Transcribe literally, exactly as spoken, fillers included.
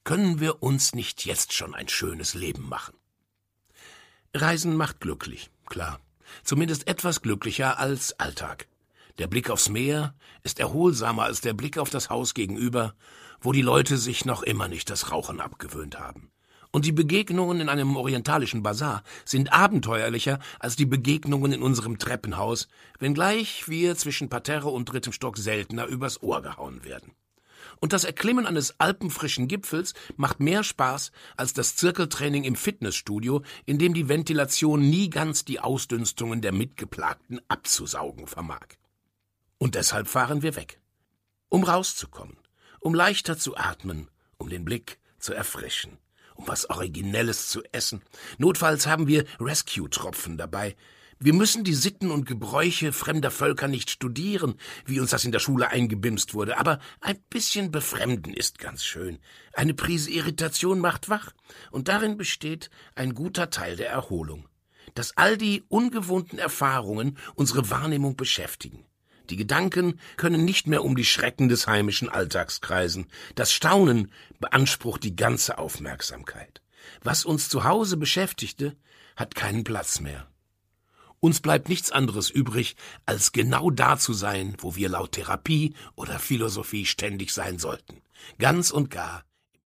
Können wir uns nicht jetzt schon ein schönes Leben machen? Reisen macht glücklich, klar. Zumindest etwas glücklicher als Alltag. Der Blick aufs Meer ist erholsamer als der Blick auf das Haus gegenüber, wo die Leute sich noch immer nicht das Rauchen abgewöhnt haben. Und die Begegnungen in einem orientalischen Basar sind abenteuerlicher als die Begegnungen in unserem Treppenhaus, wenngleich wir zwischen Parterre und drittem Stock seltener übers Ohr gehauen werden. Und das Erklimmen eines alpenfrischen Gipfels macht mehr Spaß als das Zirkeltraining im Fitnessstudio, in dem die Ventilation nie ganz die Ausdünstungen der Mitgeplagten abzusaugen vermag. Und deshalb fahren wir weg. Um rauszukommen, um leichter zu atmen, um den Blick zu erfrischen, um was Originelles zu essen. Notfalls haben wir Rescue-Tropfen dabei. Wir müssen die Sitten und Gebräuche fremder Völker nicht studieren, wie uns das in der Schule eingebimst wurde, aber ein bisschen befremden ist ganz schön. Eine Prise Irritation macht wach, und darin besteht ein guter Teil der Erholung. Dass all die ungewohnten Erfahrungen unsere Wahrnehmung beschäftigen. Die Gedanken können nicht mehr um die Schrecken des heimischen Alltags kreisen. Das Staunen beansprucht die ganze Aufmerksamkeit. Was uns zu Hause beschäftigte, hat keinen Platz mehr. Uns bleibt nichts anderes übrig, als genau da zu sein, wo wir laut Therapie oder Philosophie ständig sein sollten. Ganz und gar